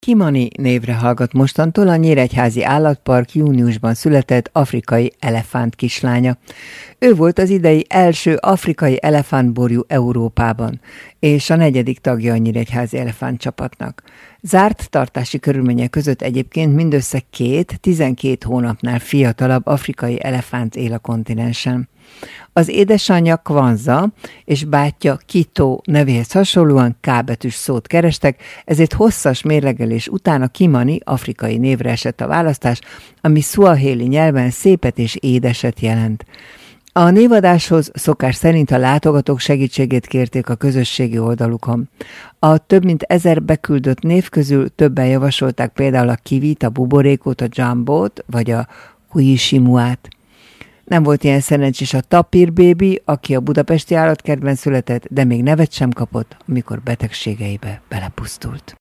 Kimani névre hallgat mostantól a Nyíregyházi Állatpark júniusban született afrikai elefánt kislánya. Ő volt az idei első afrikai elefántborjú Európában, és a 4. tagja a Nyíregyházi elefántcsapatnak. Zárt tartási körülmények között egyébként mindössze 12 hónapnál fiatalabb afrikai elefánt él a kontinensen. Az édesanyja Kwanza és bátyja Kito nevéhez hasonlóan K betűs szót kerestek, ezért hosszas mérlegelés után a Kimani afrikai névre esett a választás, ami szuahéli nyelven szépet és édeset jelent. A névadáshoz szokás szerint a látogatók segítségét kérték a közösségi oldalukon. A több mint 1000 beküldött név közül többen javasolták például a kivit, a buborékot, a jambót vagy a huishimuát. Nem volt ilyen szerencsés a Tapir bébi, aki a budapesti állatkertben született, de még nevet sem kapott, amikor betegségeibe belepusztult.